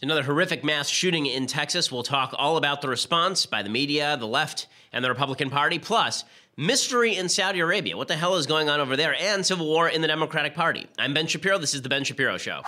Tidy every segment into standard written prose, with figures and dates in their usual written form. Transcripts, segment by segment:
Another horrific mass shooting in Texas. We'll talk all about the response by the media, the left, and the Republican Party, plus mystery in Saudi Arabia. What the hell is going on over there? And civil war in the Democratic Party. I'm Ben Shapiro. This is The Ben Shapiro Show.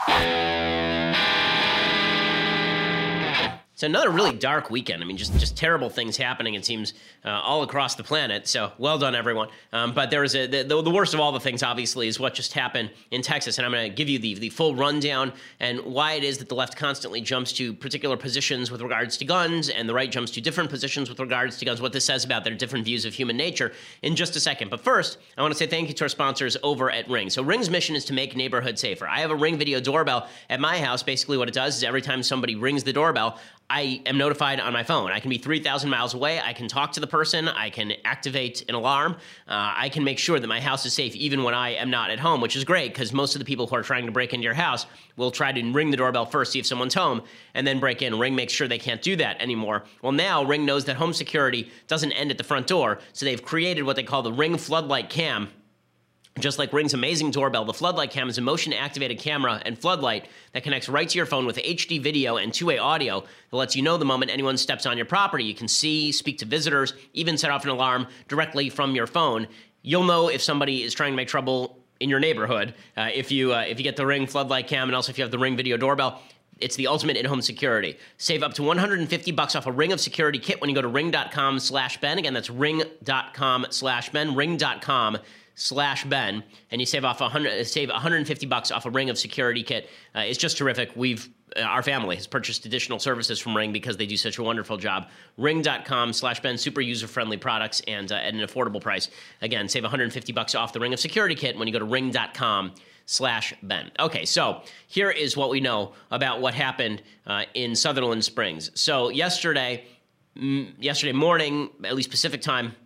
It's another really dark weekend. I mean, just terrible things happening, it seems, all across the planet. So well done, everyone. But there is the worst of all the things, obviously, is what just happened in Texas. And I'm going to give you the full rundown and why it is that the left constantly jumps to particular positions with regards to guns and the right jumps to different positions with regards to guns, what this says about their different views of human nature in just a second. But first, I want to say thank you to our sponsors over at Ring. So Ring's mission is to make neighborhoods safer. I have a Ring video doorbell at my house. Basically what it does is every time somebody rings the doorbell, I am notified on my phone. I can be 3,000 miles away. I can talk to the person. I can activate an alarm. I can make sure that my house is safe even when I am not at home, which is great because most of the people who are trying to break into your house will try to ring the doorbell first, see if someone's home, and then break in. Ring makes sure they can't do that anymore. Well, now Ring knows that home security doesn't end at the front door, so they've created what they call the Ring Floodlight Cam. Just like Ring's amazing doorbell, the Floodlight Cam is a motion-activated camera and floodlight that connects right to your phone with HD video and two-way audio that lets you know the moment anyone steps on your property. You can see, speak to visitors, even set off an alarm directly from your phone. You'll know if somebody is trying to make trouble in your neighborhood if you get the Ring Floodlight Cam, and also if you have the Ring Video Doorbell. It's the ultimate in-home security. Save up to $150 off a Ring of Security kit when you go to ring.com/Ben. Again, that's ring.com/Ben, ring.com/Ben, and you save $150 off a Ring of Security kit. It's just terrific. Our family has purchased additional services from Ring because they do such a wonderful job. Ring.com/Ben, super user-friendly products and at an affordable price. Again, save $150 off the Ring of Security kit when you go to ring.com/Ben. Okay, so here is what we know about what happened in Sutherland Springs. So yesterday morning, at least Pacific time,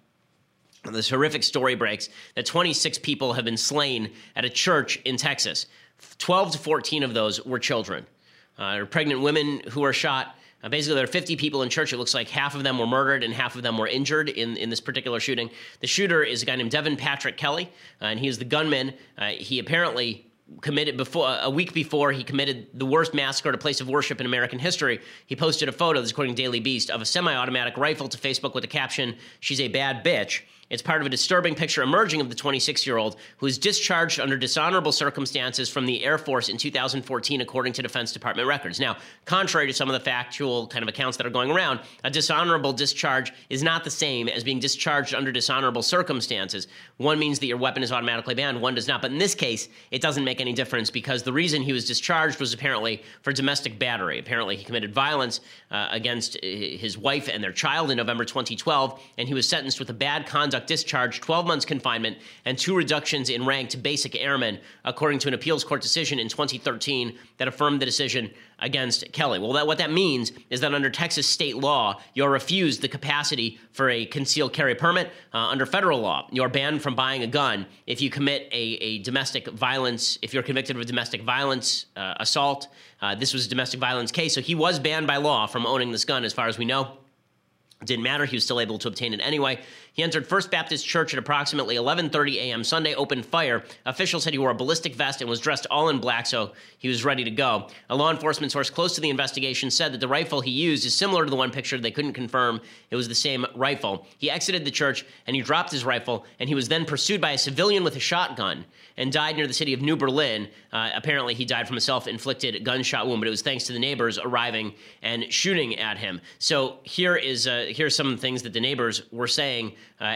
this horrific story breaks that 26 people have been slain at a church in Texas. 12 to 14 of those were children. Pregnant women who were shot. Basically, there are 50 people in church. It looks like half of them were murdered and half of them were injured in this particular shooting. The shooter is a guy named Devin Patrick Kelly, and he is the gunman. He apparently committed a week before he committed the worst massacre at a place of worship in American history. He posted a photo, this is according to Daily Beast, of a semi-automatic rifle to Facebook with the caption, "She's a bad bitch." It's part of a disturbing picture emerging of the 26-year-old who was discharged under dishonorable circumstances from the Air Force in 2014, according to Defense Department records. Now, contrary to some of the factual kind of accounts that are going around, a dishonorable discharge is not the same as being discharged under dishonorable circumstances. One means that your weapon is automatically banned, one does not. But in this case, it doesn't make any difference because the reason he was discharged was apparently for domestic battery. Apparently, he committed violence against his wife and their child in November 2012, and he was sentenced with a bad conduct discharge, 12 months confinement, and 2 reductions in rank to basic airman, according to an appeals court decision in 2013 that affirmed the decision against Kelly. Well, what that means is that under Texas state law, you're refused the capacity for a concealed carry permit. Under federal law, you're banned from buying a gun if you commit a domestic violence, if you're convicted of a domestic violence assault. This was a domestic violence case, so he was banned by law from owning this gun as far as we know. It didn't matter. He was still able to obtain it anyway. He entered First Baptist Church at approximately 11:30 a.m. Sunday, opened fire. Officials said he wore a ballistic vest and was dressed all in black, so he was ready to go. A law enforcement source close to the investigation said that the rifle he used is similar to the one pictured. They couldn't confirm it was the same rifle. He exited the church, and he dropped his rifle, and he was then pursued by a civilian with a shotgun and died near the city of New Berlin. Apparently, he died from a self-inflicted gunshot wound, but it was thanks to the neighbors arriving and shooting at him. So here's some things that the neighbors were saying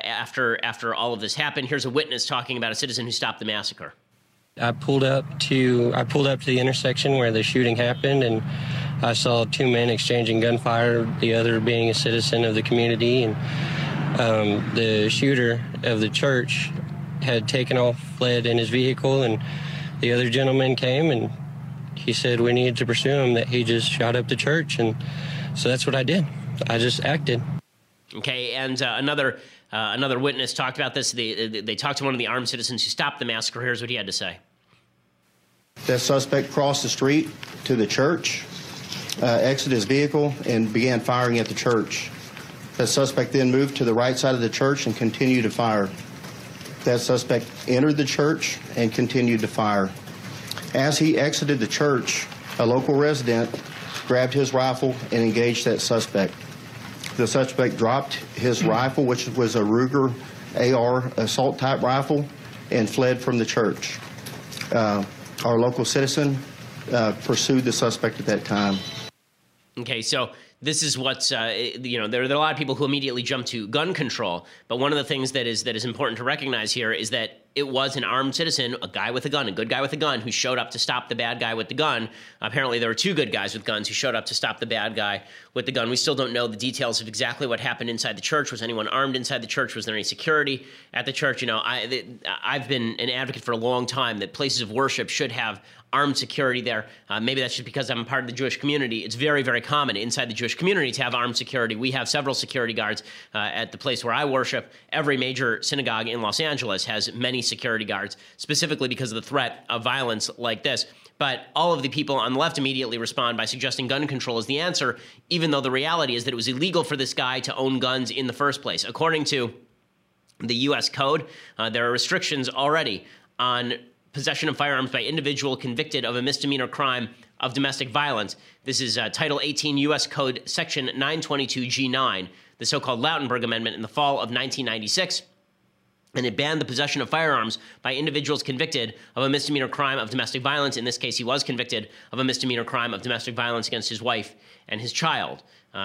after all of this happened. Here's a witness talking about a citizen who stopped the massacre. I pulled up to the intersection where the shooting happened, and I saw 2 men exchanging gunfire, the other being a citizen of the community, and the shooter of the church had taken off, fled in his vehicle, and the other gentleman came, and he said we needed to pursue him, that he just shot up the church, and so that's what I did. I just acted. Okay, and another witness talked about this. They talked to one of the armed citizens who stopped the massacre. Here's what he had to say. That suspect crossed the street to the church, exited his vehicle, and began firing at the church. That suspect then moved to the right side of the church and continued to fire. That suspect entered the church and continued to fire. As he exited the church, a local resident grabbed his rifle, and engaged that suspect. The suspect dropped his rifle, which was a Ruger AR assault-type rifle, and fled from the church. Our local citizen pursued the suspect at that time. Okay, so this is what's, there are a lot of people who immediately jump to gun control, but one of the things that is important to recognize here is that it was an armed citizen, a guy with a gun, a good guy with a gun, who showed up to stop the bad guy with the gun. Apparently, there were two good guys with guns who showed up to stop the bad guy with the gun. We still don't know the details of exactly what happened inside the church. Was anyone armed inside the church? Was there any security at the church? I've been an advocate for a long time that places of worship should have armed security there. Maybe that's just because I'm a part of the Jewish community. It's very, very common inside the Jewish community to have armed security. We have several security guards at the place where I worship. Every major synagogue in Los Angeles has many security guards, specifically because of the threat of violence like this. But all of the people on the left immediately respond by suggesting gun control is the answer, even though the reality is that it was illegal for this guy to own guns in the first place. According to the U.S. Code, there are restrictions already on possession of firearms by individual convicted of a misdemeanor crime of domestic violence. This is Title 18 U.S. Code Section 922G9, the so-called Lautenberg Amendment in the fall of 1996. And it banned the possession of firearms by individuals convicted of a misdemeanor crime of domestic violence. In this case, he was convicted of a misdemeanor crime of domestic violence against his wife and his child.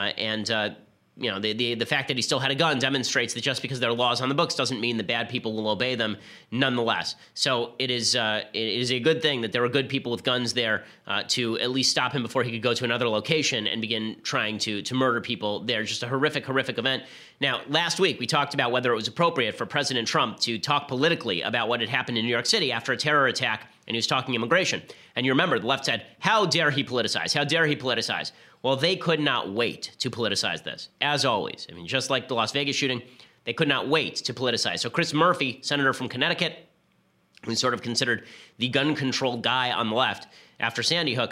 The fact that he still had a gun demonstrates that just because there are laws on the books doesn't mean that bad people will obey them nonetheless. So it is a good thing that there were good people with guns there to at least stop him before he could go to another location and begin trying to murder people there. Just a horrific, horrific event. Now, last week we talked about whether it was appropriate for President Trump to talk politically about what had happened in New York City after a terror attack, and he was talking immigration. And you remember the left said, how dare he politicize? How dare he politicize? Well, they could not wait to politicize this, as always. I mean, just like the Las Vegas shooting, they could not wait to politicize. So Chris Murphy, senator from Connecticut, who's sort of considered the gun control guy on the left after Sandy Hook,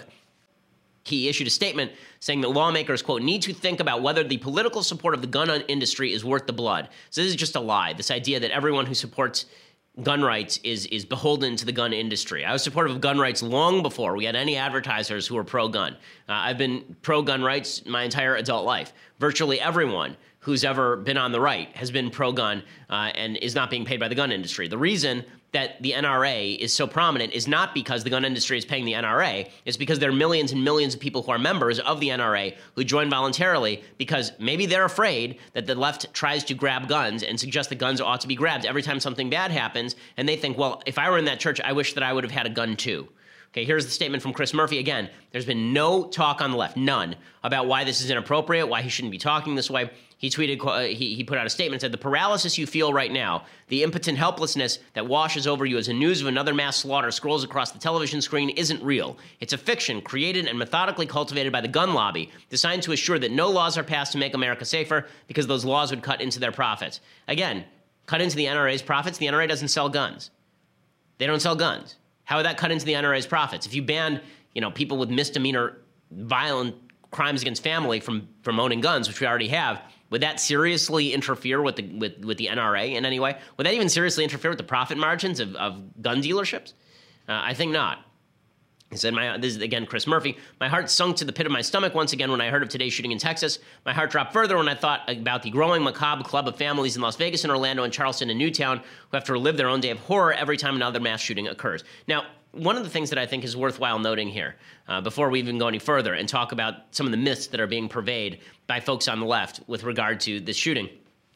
he issued a statement saying that lawmakers, quote, need to think about whether the political support of the gun industry is worth the blood. So this is just a lie, this idea that everyone who supports gun rights is beholden to the gun industry. I was supportive of gun rights long before we had any advertisers who were pro-gun. I've been pro-gun rights my entire adult life. Virtually everyone who's ever been on the right has been pro-gun and is not being paid by the gun industry. The reason that the NRA is so prominent is not because the gun industry is paying the NRA. It's because there are millions and millions of people who are members of the NRA who join voluntarily because maybe they're afraid that the left tries to grab guns and suggest that guns ought to be grabbed every time something bad happens. And they think, well, if I were in that church, I wish that I would have had a gun too. Okay, here's the statement from Chris Murphy. Again, there's been no talk on the left, none, about why this is inappropriate, why he shouldn't be talking this way. He tweeted, he put out a statement, said, the paralysis you feel right now, the impotent helplessness that washes over you as the news of another mass slaughter scrolls across the television screen isn't real. It's a fiction created and methodically cultivated by the gun lobby, designed to assure that no laws are passed to make America safer because those laws would cut into their profits. Again, cut into the NRA's profits. The NRA doesn't sell guns. They don't sell guns. How would that cut into the NRA's profits? If you ban, people with misdemeanor violent crimes against family from owning guns, which we already have, would that seriously interfere with the NRA in any way? Would that even seriously interfere with the profit margins of gun dealerships? I think not. He said, this is, again, Chris Murphy, my heart sunk to the pit of my stomach once again when I heard of today's shooting in Texas. My heart dropped further when I thought about the growing macabre club of families in Las Vegas and Orlando and Charleston and Newtown who have to relive their own day of horror every time another mass shooting occurs. Now, one of the things that I think is worthwhile noting here, before we even go any further and talk about some of the myths that are being purveyed by folks on the left with regard to this shooting,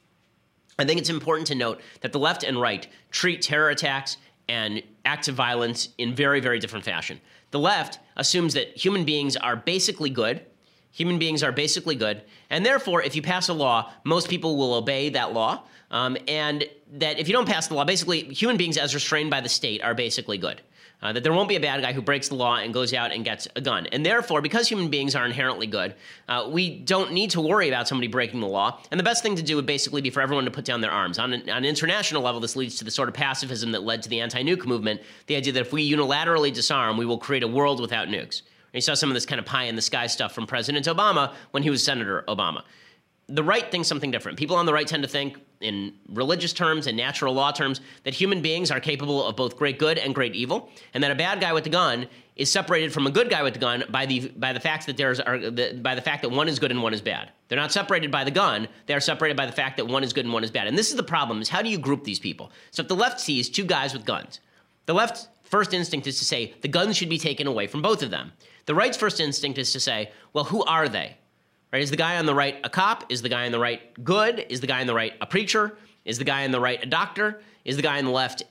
I think it's important to note that the left and right treat terror attacks and acts of violence in very, very different fashion. The left assumes that human beings are basically good. Human beings are basically good. And therefore, if you pass a law, most people will obey that law. And that if you don't pass the law, basically human beings as restrained by the state are basically good. That there won't be a bad guy who breaks the law and goes out and gets a gun. And therefore, because human beings are inherently good, we don't need to worry about somebody breaking the law. And the best thing to do would basically be for everyone to put down their arms. On an international level, this leads to the sort of pacifism that led to the anti-nuke movement, the idea that if we unilaterally disarm, we will create a world without nukes. You saw some of this kind of pie-in-the-sky stuff from President Obama when he was Senator Obama. The right thinks something different. People on the right tend to think in religious terms and natural law terms that human beings are capable of both great good and great evil, and that a bad guy with a gun is separated from a good guy with the gun by the fact that by the fact that one is good and one is bad. They're not separated by the gun. They are separated by the fact that one is good and one is bad. And this is the problem: is how do you group these people? So if the left sees two guys with guns, the left's first instinct is to say the guns should be taken away from both of them. The right's first instinct is to say, well, who are they? Right? Is the guy on the right a cop? Is the guy on the right good? Is the guy on the right a preacher? Is the guy on the right a doctor? Is the guy on the left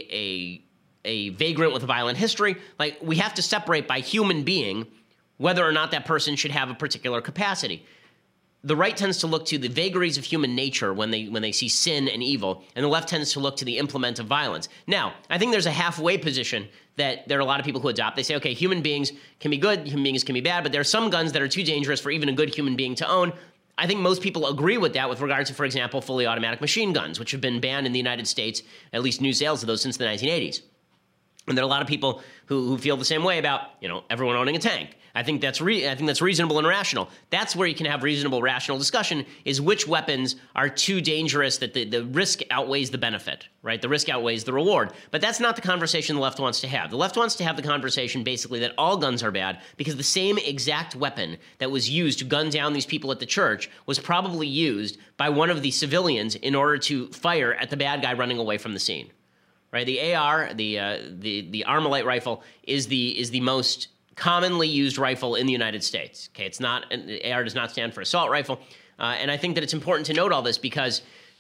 a vagrant with a violent history? Like, we have to separate by human being whether or not that person should have a particular capacity. The right tends to look to the vagaries of human nature when they see sin and evil, and the left tends to look to the implement of violence. Now, I think there's a halfway position that there are a lot of people who adopt. They say, okay, human beings can be good, human beings can be bad, but there are some guns that are too dangerous for even a good human being to own. I think most people agree with that with regard to, for example, fully automatic machine guns, which have been banned in the United States, at least new sales of those since the 1980s. And there are a lot of people who feel the same way about, everyone owning a tank. I think that's reasonable and rational. That's where you can have reasonable, rational discussion, is which weapons are too dangerous that the risk outweighs the benefit, right? The risk outweighs the reward. But that's not the conversation the left wants to have. The left wants to have the conversation basically that all guns are bad because the same exact weapon that was used to gun down these people at the church was probably used by one of the civilians in order to fire at the bad guy running away from the scene. Right, the AR, the Armalite rifle, is the most commonly used rifle in the United States. Okay, it's not AR does not stand for assault rifle, and I think that it's important to note all this because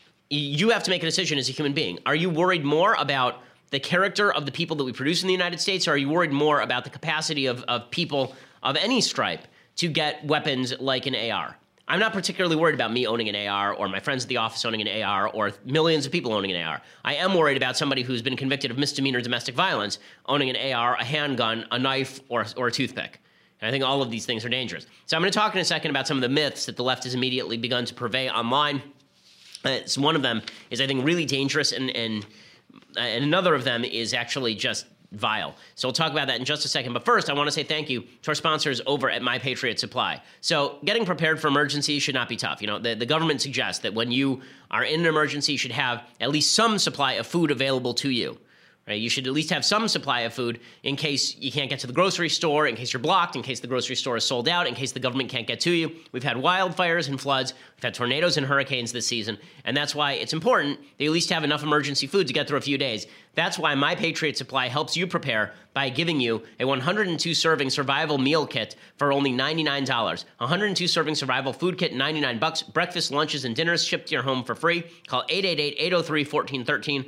you have to make a decision as a human being. Are you worried more about the character of the people that we produce in the United States, or are you worried more about the capacity of people of any stripe to get weapons like an AR? I'm not particularly worried about me owning an AR or my friends at the office owning an AR or millions of people owning an AR. I am worried about somebody who's been convicted of misdemeanor domestic violence owning an AR, a handgun, a knife, or a toothpick. And I think all of these things are dangerous. So I'm going to talk in a second about some of the myths that the left has immediately begun to purvey online. One of them is, I think, really dangerous, and another of them is actually just vile. So we'll talk about that in just a second. But first, I want to say thank you to our sponsors over at My Patriot Supply. So getting prepared for emergencies should not be tough. The government suggests that when you are in an emergency, you should have at least some supply of food available to you. Right? You should at least have some supply of food in case you can't get to the grocery store, in case you're blocked, in case the grocery store is sold out, in case the government can't get to you. We've had wildfires and floods. We've had tornadoes and hurricanes this season. And that's why it's important that you at least have enough emergency food to get through a few days. That's why My Patriot Supply helps you prepare by giving you a 102-serving survival meal kit for only $99. 102-serving survival food kit, $99. Breakfast, lunches, and dinners shipped to your home for free. Call 888-803-1413.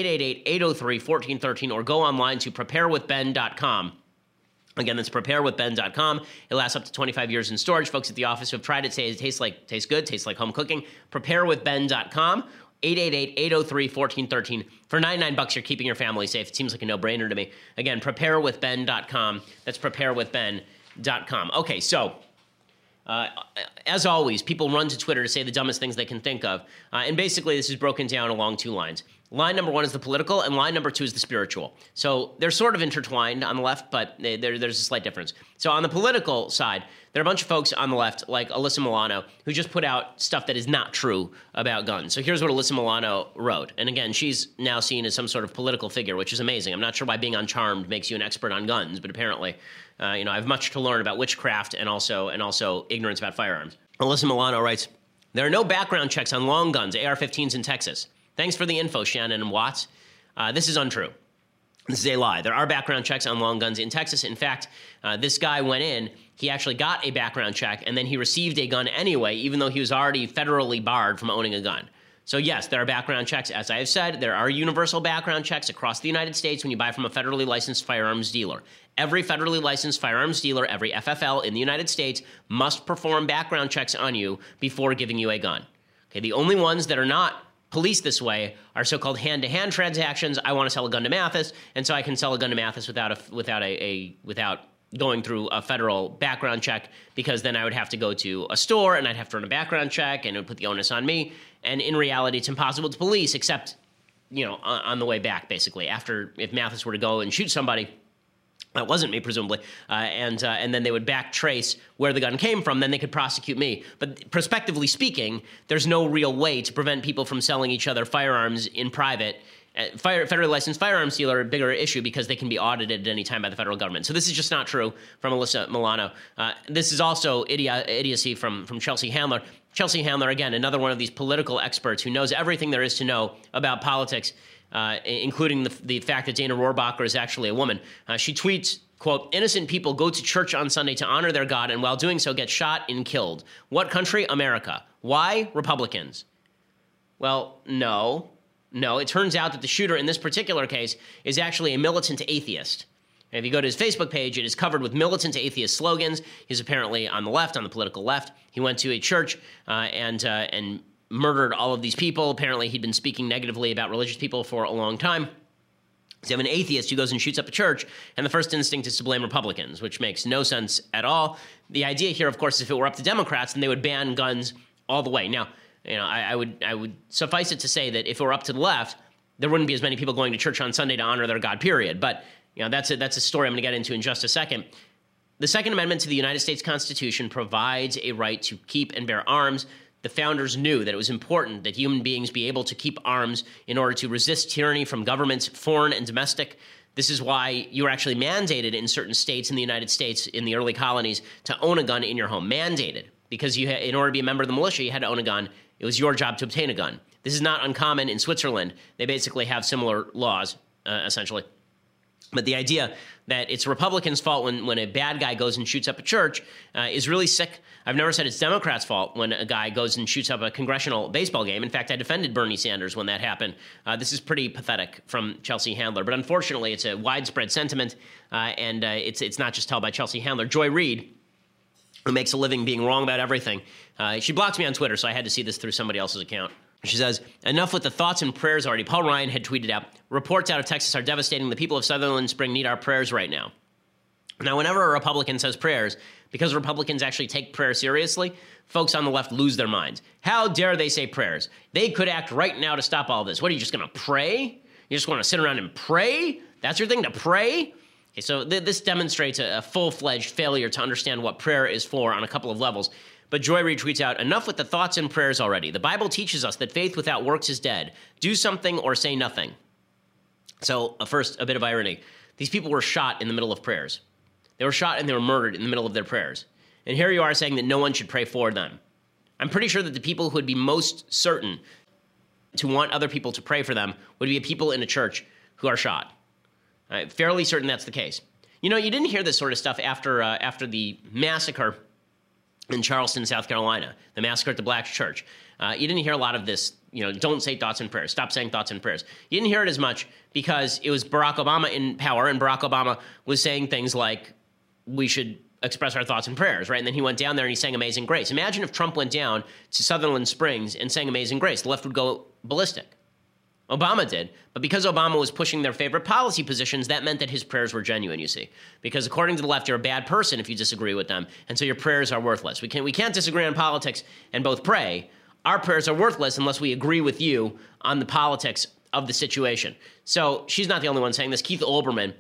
888-803-1413, or go online to preparewithben.com. Again, that's preparewithben.com. It lasts up to 25 years in storage. Folks at the office who have tried it say it tastes good, tastes like home cooking. Preparewithben.com. 888-803-1413. For $99, you're keeping your family safe. It seems like a no-brainer to me. Again, preparewithben.com. That's preparewithben.com. Okay, so as always, people run to Twitter to say the dumbest things they can think of. And basically, this is broken down along two lines. Line number one is the political, and line number two is the spiritual. So they're sort of intertwined on the left, but there's a slight difference. So on the political side, there are a bunch of folks on the left, like Alyssa Milano, who just put out stuff that is not true about guns. So here's what Alyssa Milano wrote. And again, she's now seen as some sort of political figure, which is amazing. I'm not sure why being on Charmed makes you an expert on guns, but apparently, I have much to learn about witchcraft and also ignorance about firearms. Alyssa Milano writes, "There are no background checks on long guns, AR-15s in Texas. Thanks for the info, Shannon and Watts. This is untrue. This is a lie. There are background checks on long guns in Texas. In fact, this guy went in, he actually got a background check, and then he received a gun anyway, even though he was already federally barred from owning a gun. So yes, there are background checks. As I have said, there are universal background checks across the United States when you buy from a federally licensed firearms dealer. Every federally licensed firearms dealer, every FFL in the United States, must perform background checks on you before giving you a gun. Okay, the only ones that are not policed this way are so-called hand-to-hand transactions. I want to sell a gun to Mathis, and so I can sell a gun to Mathis without going through a federal background check, because then I would have to go to a store and I'd have to run a background check, and it would put the onus on me. And in reality, it's impossible to police, except on the way back, basically. If Mathis were to go and shoot somebody, that wasn't me, presumably, and then they would back trace where the gun came from, then they could prosecute me. But prospectively speaking, there's no real way to prevent people from selling each other firearms in private Federally licensed firearms dealer a bigger issue because they can be audited at any time by the federal government. So this is just not true from Alyssa Milano. This is also idiocy from Chelsea Handler. Chelsea Handler, again, another one of these political experts who knows everything there is to know about politics, including the fact that Dana Rohrabacher is actually a woman. She tweets, quote, "Innocent people go to church on Sunday to honor their God and while doing so get shot and killed. What country? America. Why? Republicans." Well, no. It turns out that the shooter in this particular case is actually a militant atheist. And if you go to his Facebook page, it is covered with militant atheist slogans. He's apparently on the left, on the political left. He went to a church and murdered all of these people. Apparently, he'd been speaking negatively about religious people for a long time. So you have an atheist who goes and shoots up a church, and the first instinct is to blame Republicans, which makes no sense at all. The idea here, of course, if it were up to Democrats, then they would ban guns all the way. Now, I would suffice it to say that if it were up to the left, there wouldn't be as many people going to church on Sunday to honor their God, period. But that's a story I'm going to get into in just a second. The Second Amendment to the United States Constitution provides a right to keep and bear arms. The founders knew that it was important that human beings be able to keep arms in order to resist tyranny from governments, foreign and domestic. This is why you were actually mandated in certain states in the United States, in the early colonies, to own a gun in your home. Mandated. Because in order to be a member of the militia, you had to own a gun. It was your job to obtain a gun. This is not uncommon in Switzerland. They basically have similar laws, essentially. But the idea that it's Republicans' fault when a bad guy goes and shoots up a church is really sick. I've never said it's Democrats' fault when a guy goes and shoots up a congressional baseball game. In fact, I defended Bernie Sanders when that happened. This is pretty pathetic from Chelsea Handler. But unfortunately, it's a widespread sentiment, and it's not just held by Chelsea Handler. Joy Reid, who makes a living being wrong about everything, she blocked me on Twitter, so I had to see this through somebody else's account. She says, "Enough with the thoughts and prayers already." Paul Ryan had tweeted out, "Reports out of Texas are devastating. The people of Sutherland Spring need our prayers right now." Now, whenever a Republican says prayers, because Republicans actually take prayer seriously, folks on the left lose their minds. How dare they say prayers? They could act right now to stop all this. What, are you just going to pray? You just want to sit around and pray? That's your thing, to pray? Okay, so this demonstrates a full-fledged failure to understand what prayer is for on a couple of levels. But Joy Reid tweets out, "Enough with the thoughts and prayers already. The Bible teaches us that faith without works is dead. Do something or say nothing." So first, a bit of irony. These people were shot in the middle of prayers. They were shot and they were murdered in the middle of their prayers. And here you are saying that no one should pray for them. I'm pretty sure that the people who would be most certain to want other people to pray for them would be people in a church who are shot. I'm fairly certain that's the case. You didn't hear this sort of stuff after the massacre in Charleston, South Carolina, the massacre at the Black Church. You didn't hear a lot of this, don't say thoughts and prayers, stop saying thoughts and prayers. You didn't hear it as much because it was Barack Obama in power, and Barack Obama was saying things like, we should express our thoughts and prayers, right? And then he went down there and he sang Amazing Grace. Imagine if Trump went down to Sutherland Springs and sang Amazing Grace. The left would go ballistic. Obama did, but because Obama was pushing their favorite policy positions, that meant that his prayers were genuine, you see. Because according to the left, you're a bad person if you disagree with them, and so your prayers are worthless. We can't disagree on politics and both pray. Our prayers are worthless unless we agree with you on the politics of the situation. So she's not the only one saying this. Keith Olbermann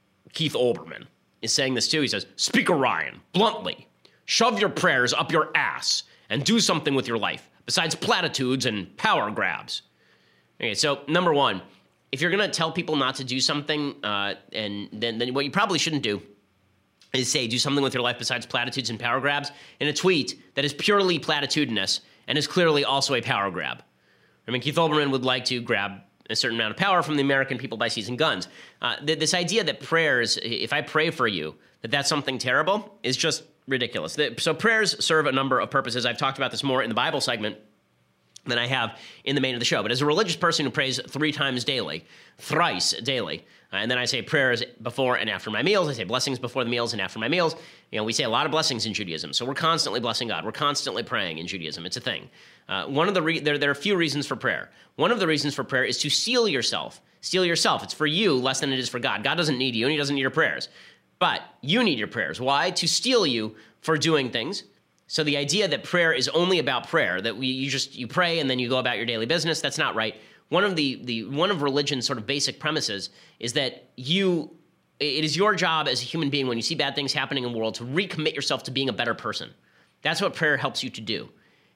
is saying this too. He says, "Speaker Ryan, bluntly, shove your prayers up your ass and do something with your life, besides platitudes and power grabs." Okay, so number one, if you're going to tell people not to do something, and then what you probably shouldn't do is say do something with your life besides platitudes and power grabs in a tweet that is purely platitudinous and is clearly also a power grab. I mean, Keith Olbermann would like to grab a certain amount of power from the American people by seizing guns. This idea that prayers, if I pray for you, that's something terrible is just ridiculous. So prayers serve a number of purposes. I've talked about this more in the Bible segment than I have in the main of the show. But as a religious person who prays thrice daily, and then I say prayers before and after my meals, I say blessings before the meals and after my meals. We say a lot of blessings in Judaism. So we're constantly blessing God. We're constantly praying in Judaism. It's a thing. There are a few reasons for prayer. One of the reasons for prayer is to seal yourself. Seal yourself. It's for you less than it is for God. God doesn't need you, and he doesn't need your prayers. But you need your prayers. Why? To steel you for doing things. So the idea that prayer is only about prayer, that you pray and then you go about your daily business, that's not right. One of religion's sort of basic premises is that it is your job as a human being when you see bad things happening in the world to recommit yourself to being a better person. That's what prayer helps you to do.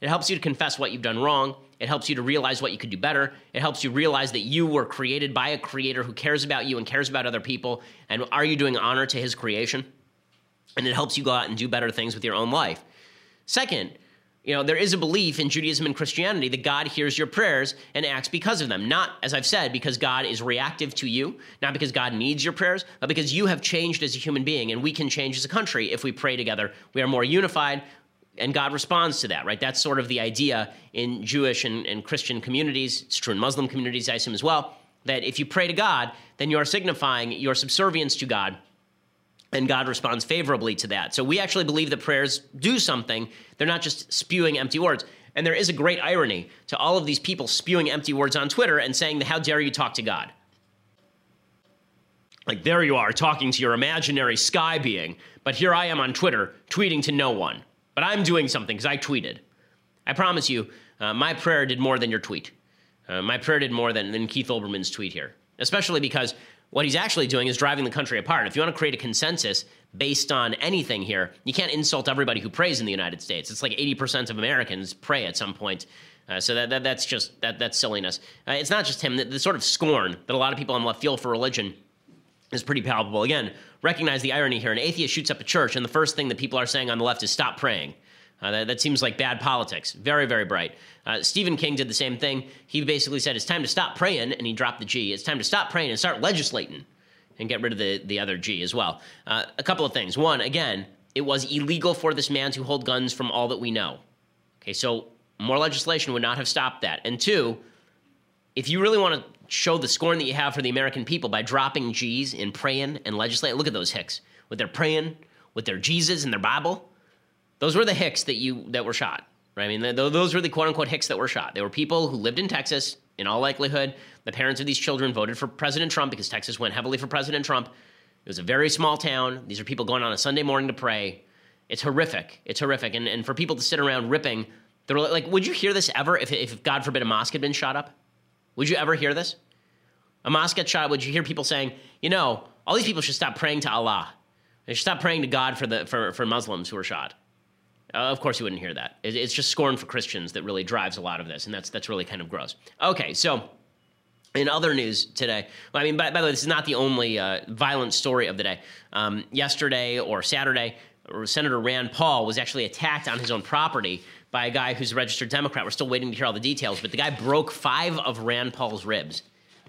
It helps you to confess what you've done wrong. It helps you to realize what you could do better. It helps you realize that you were created by a creator who cares about you and cares about other people. And are you doing honor to his creation? And it helps you go out and do better things with your own life. Second, there is a belief in Judaism and Christianity that God hears your prayers and acts because of them. Not, as I've said, because God is reactive to you, not because God needs your prayers, but because you have changed as a human being, and we can change as a country if we pray together. We are more unified, and God responds to that, right? That's sort of the idea in Jewish and Christian communities. It's true in Muslim communities, I assume, as well, that if you pray to God, then you are signifying your subservience to God, and God responds favorably to that. So we actually believe that prayers do something. They're not just spewing empty words. And there is a great irony to all of these people spewing empty words on Twitter and saying, how dare you talk to God? Like, there you are talking to your imaginary sky being, but here I am on Twitter tweeting to no one. But I'm doing something because I tweeted. I promise you, my prayer did more than your tweet. My prayer did more than Keith Olbermann's tweet here, especially because what he's actually doing is driving the country apart. If you want to create a consensus based on anything here, you can't insult everybody who prays in the United States. It's like 80% of Americans pray at some point. So that's just that's silliness. It's not just him. The sort of scorn that a lot of people on the left feel for religion is pretty palpable. Again, recognize the irony here. An atheist shoots up a church, and the first thing that people are saying on the left is stop praying. That seems like bad politics. Very, very bright. Stephen King did the same thing. He basically said, it's time to stop praying, and he dropped the G. It's time to stop praying and start legislating and get rid of the other G as well. A couple of things. One, again, it was illegal for this man to hold guns from all that we know. Okay, so more legislation would not have stopped that. And two, if you really want to show the scorn that you have for the American people by dropping G's in praying and legislating, look at those hicks with their praying, with their Jesus and their Bible. Those were the hicks that were shot, right? I mean, those were the quote-unquote hicks that were shot. They were people who lived in Texas. In all likelihood, the parents of these children voted for President Trump because Texas went heavily for President Trump. It was a very small town. These are people going on a Sunday morning to pray. It's horrific. It's horrific. And for people to sit around ripping, they're like, would you hear this ever if God forbid, a mosque had been shot up? Would you ever hear this? A mosque got shot up, would you hear people saying, all these people should stop praying to Allah. They should stop praying to God for Muslims who were shot. Of course you wouldn't hear that. It's just scorn for Christians that really drives a lot of this, and that's really kind of gross. Okay, so in other news today, by the way, this is not the only violent story of the day. Yesterday or Saturday, Senator Rand Paul was actually attacked on his own property by a guy who's a registered Democrat. We're still waiting to hear all the details, but the guy broke 5 of Rand Paul's ribs.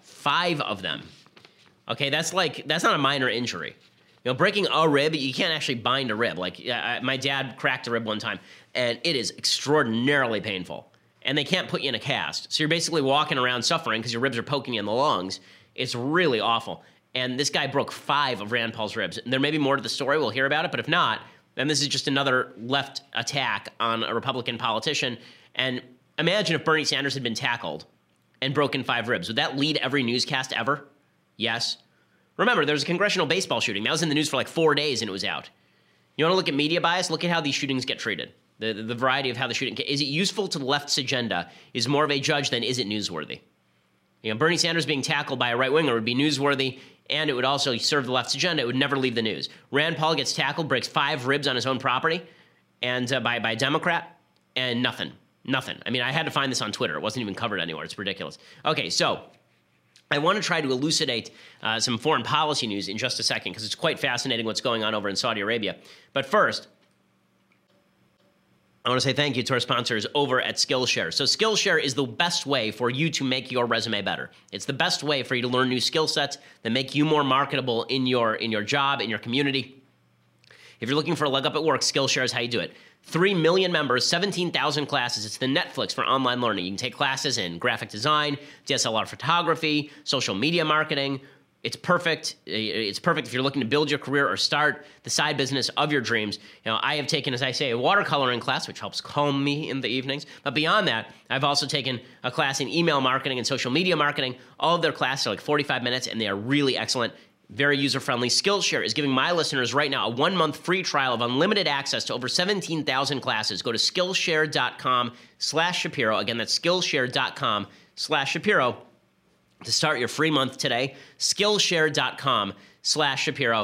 5 of them. Okay, that's not a minor injury. Breaking a rib, you can't actually bind a rib. Like, my dad cracked a rib one time, and it is extraordinarily painful. And they can't put you in a cast. So you're basically walking around suffering because your ribs are poking you in the lungs. It's really awful. And this guy broke 5 of Rand Paul's ribs. There may be more to the story. We'll hear about it. But if not, then this is just another left attack on a Republican politician. And imagine if Bernie Sanders had been tackled and broken 5 ribs. Would that lead every newscast ever? Yes. Remember, there was a congressional baseball shooting. That was in the news for like 4 days, and it was out. You want to look at media bias? Look at how these shootings get treated. The variety of how the shooting... Is it useful to the left's agenda is more of a judge than is it newsworthy. Bernie Sanders being tackled by a right-winger would be newsworthy, and it would also serve the left's agenda. It would never leave the news. Rand Paul gets tackled, breaks 5 ribs on his own property, and by a Democrat, and nothing. I mean, I had to find this on Twitter. It wasn't even covered anywhere. It's ridiculous. Okay, so I want to try to elucidate some foreign policy news in just a second because it's quite fascinating what's going on over in Saudi Arabia. But first, I want to say thank you to our sponsors over at Skillshare. So Skillshare is the best way for you to make your resume better. It's the best way for you to learn new skill sets that make you more marketable in your job, in your community. If you're looking for a leg up at work, Skillshare is how you do it. 3 million members, 17,000 classes. It's the Netflix for online learning. You can take classes in graphic design, DSLR photography, social media marketing. It's perfect. It's perfect if you're looking to build your career or start the side business of your dreams. I have taken, as I say, a watercoloring class, which helps calm me in the evenings. But beyond that, I've also taken a class in email marketing and social media marketing. All of their classes are like 45 minutes, and they are really excellent. Very user-friendly. Skillshare is giving my listeners right now a 1-month free trial of unlimited access to over 17,000 classes. Go to Skillshare.com/Shapiro. Again, that's Skillshare.com/Shapiro to start your free month today. Skillshare.com/Shapiro.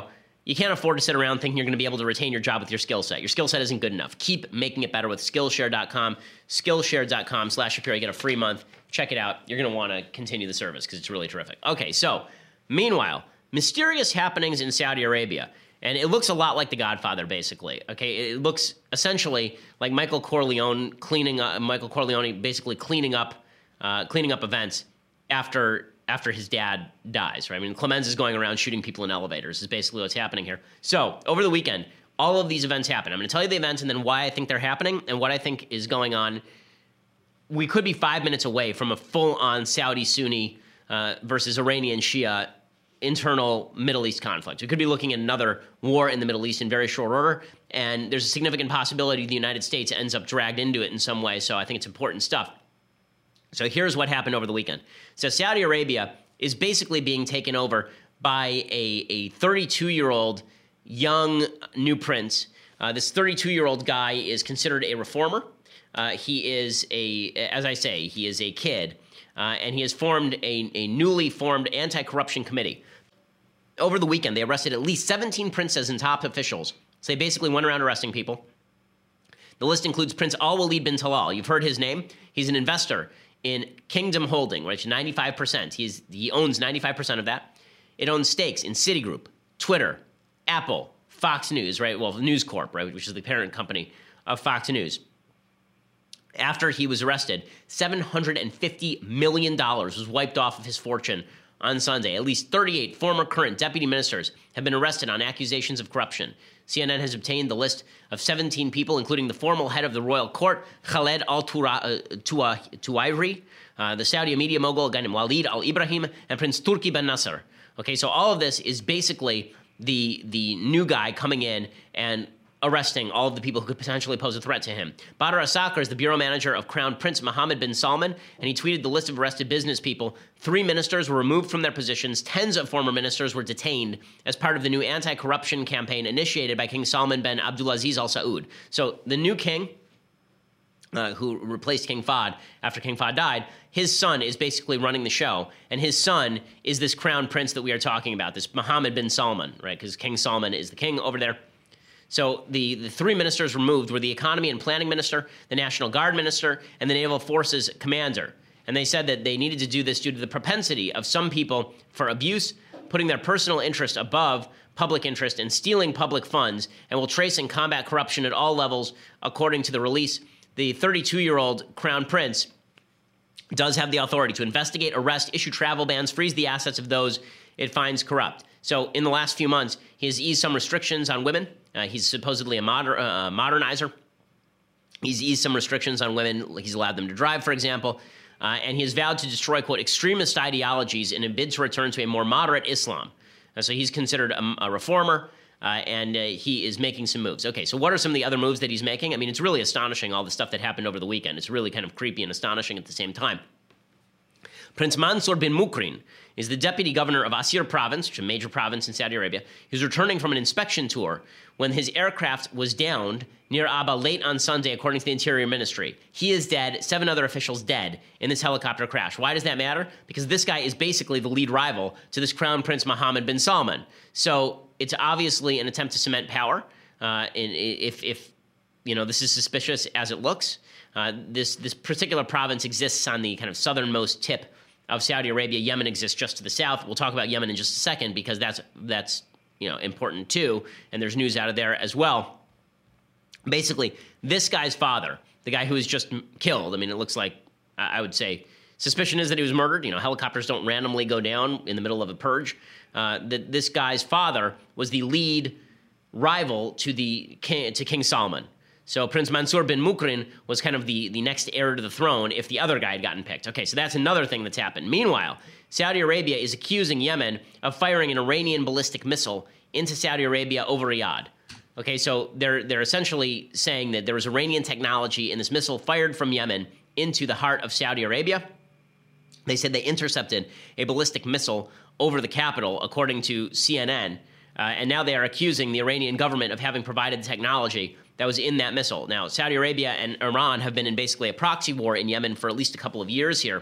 you can't afford to sit around thinking you're going to be able to retain your job with your skill set. Your skill set isn't good enough. Keep making it better with Skillshare.com. Skillshare.com/Shapiro. Get a free month. Check it out. You're going to want to continue the service because it's really terrific. Okay, so meanwhile, mysterious happenings in Saudi Arabia. And it looks a lot like The Godfather, basically. Okay, it looks essentially like Michael Corleone basically cleaning up events after his dad dies, right? I mean, Clemens is going around shooting people in elevators is basically what's happening here. So over the weekend, all of these events happen. I'm going to tell you the events and then why I think they're happening and what I think is going on. We could be 5 minutes away from a full-on Saudi-Sunni versus Iranian Shia internal Middle East conflict. We could be looking at another war in the Middle East in very short order, and there's a significant possibility the United States ends up dragged into it in some way, so I think it's important stuff. So here's what happened over the weekend. So Saudi Arabia is basically being taken over by a 32-year-old young new prince. This 32-year-old guy is considered a reformer. He is he is a kid, and he has formed a newly formed anti-corruption committee. Over the weekend, they arrested at least 17 princes and top officials. So they basically went around arresting people. The list includes Prince Al-Walid bin Talal. You've heard his name. He's an investor in Kingdom Holding, which 95%. He owns 95% of that. It owns stakes in Citigroup, Twitter, Apple, Fox News, right? Well, News Corp, right, which is the parent company of Fox News. After he was arrested, $750 million was wiped off of his fortune on Sunday. At least 38 former current deputy ministers have been arrested on accusations of corruption. CNN has obtained the list of 17 people, including the former head of the royal court, Khaled al-Tuwairi, the Saudi media mogul, a guy named Walid al-Ibrahim, and Prince Turki bin Nasser. Okay, so all of this is basically the new guy coming in and arresting all of the people who could potentially pose a threat to him. Badr Asakar is the bureau manager of Crown Prince Mohammed bin Salman, and he tweeted the list of arrested business people. 3 ministers were removed from their positions. Tens of former ministers were detained as part of the new anti-corruption campaign initiated by King Salman bin Abdulaziz Al Saud. So the new king, who replaced King Fahd after King Fahd died, his son is basically running the show, and his son is this crown prince that we are talking about, this Mohammed bin Salman, right? Because King Salman is the king over there. So the 3 ministers removed were the economy and planning minister, the National Guard minister, and the Naval Forces commander. And they said that they needed to do this due to the propensity of some people for abuse, putting their personal interest above public interest and stealing public funds, and will trace and combat corruption at all levels, according to the release. The 32-year-old crown prince does have the authority to investigate, arrest, issue travel bans, freeze the assets of those it finds corrupt. So in the last few months, he has eased some restrictions on women. He's supposedly a modernizer. He's eased some restrictions on women. He's allowed them to drive, for example. And he has vowed to destroy, quote, extremist ideologies in a bid to return to a more moderate Islam. So he's considered a reformer, and he is making some moves. Okay, so what are some of the other moves that he's making? I mean, it's really astonishing, all the stuff that happened over the weekend. It's really kind of creepy and astonishing at the same time. Prince Mansour bin Mukrin is the deputy governor of Asir province, which is a major province in Saudi Arabia. He was returning from an inspection tour when his aircraft was downed near Aba late on Sunday, according to the Interior Ministry. He is dead, 7 other officials dead in this helicopter crash. Why does that matter? Because this guy is basically the lead rival to this Crown Prince Mohammed bin Salman. So it's obviously an attempt to cement power. If you know, this is suspicious as it looks. This particular province exists on the kind of southernmost tip of Saudi Arabia. Yemen exists just to the south. We'll talk about Yemen in just a second because that's important too, and there's news out of there as well. Basically, this guy's father, the guy who was just killed, I mean, it looks like, I would say, suspicion is that he was murdered. You know, helicopters don't randomly go down in the middle of a purge. This guy's father was the lead rival to King Salman. So Prince Mansour bin Mukrin was kind of the next heir to the throne if the other guy had gotten picked. Okay, so that's another thing that's happened. Meanwhile, Saudi Arabia is accusing Yemen of firing an Iranian ballistic missile into Saudi Arabia over Riyadh. Okay, so they're essentially saying that there was Iranian technology in this missile fired from Yemen into the heart of Saudi Arabia. They said they intercepted a ballistic missile over the capital, according to CNN, and now they are accusing the Iranian government of having provided the technology that was in that missile. Now, Saudi Arabia and Iran have been in basically a proxy war in Yemen for at least a couple of years here.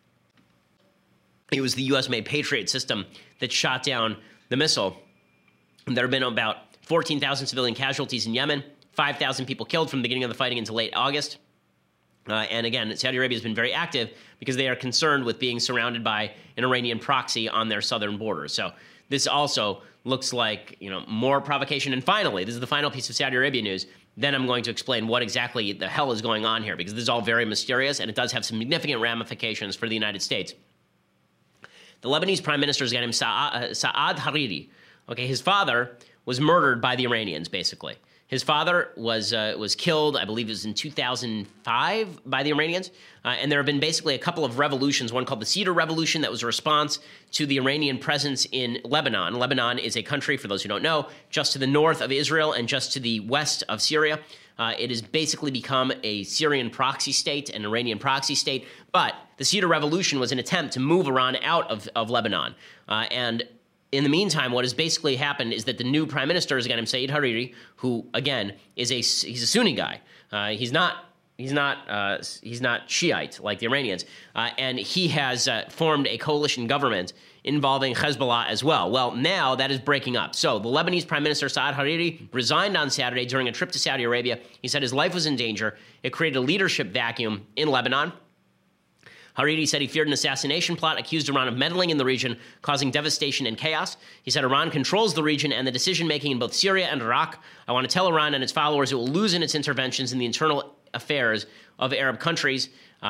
It was the U.S.-made Patriot system that shot down the missile. There have been about 14,000 civilian casualties in Yemen, 5,000 people killed from the beginning of the fighting into late August. And again, Saudi Arabia has been very active because they are concerned with being surrounded by an Iranian proxy on their southern border. So this also looks like, more provocation. And finally, this is the final piece of Saudi Arabia news. Then I'm going to explain what exactly the hell is going on here, because this is all very mysterious, and it does have some significant ramifications for the United States. The Lebanese Prime Minister is a guy named Saad Hariri. Okay, his father was murdered by the Iranians, basically. His father was killed, I believe it was in 2005, by the Iranians. And there have been basically a couple of revolutions, one called the Cedar Revolution that was a response to the Iranian presence in Lebanon. Lebanon is a country, for those who don't know, just to the north of Israel and just to the west of Syria. It has basically become a Syrian proxy state, an Iranian proxy state. But the Cedar Revolution was an attempt to move Iran out of Lebanon. And in the meantime, what has basically happened is that the new prime minister is a guy named Saad Hariri, who again he's a Sunni guy. He's not Shiite like the Iranians, and he has formed a coalition government involving Hezbollah as well. Well, now that is breaking up. So the Lebanese Prime Minister Saad Hariri resigned on Saturday during a trip to Saudi Arabia. He said his life was in danger. It created a leadership vacuum in Lebanon. Hariri said he feared an assassination plot, accused Iran of meddling in the region, causing devastation and chaos. He said Iran controls the region and the decision-making in both Syria and Iraq. I want to tell Iran and its followers it will lose in its interventions in the internal affairs of Arab countries.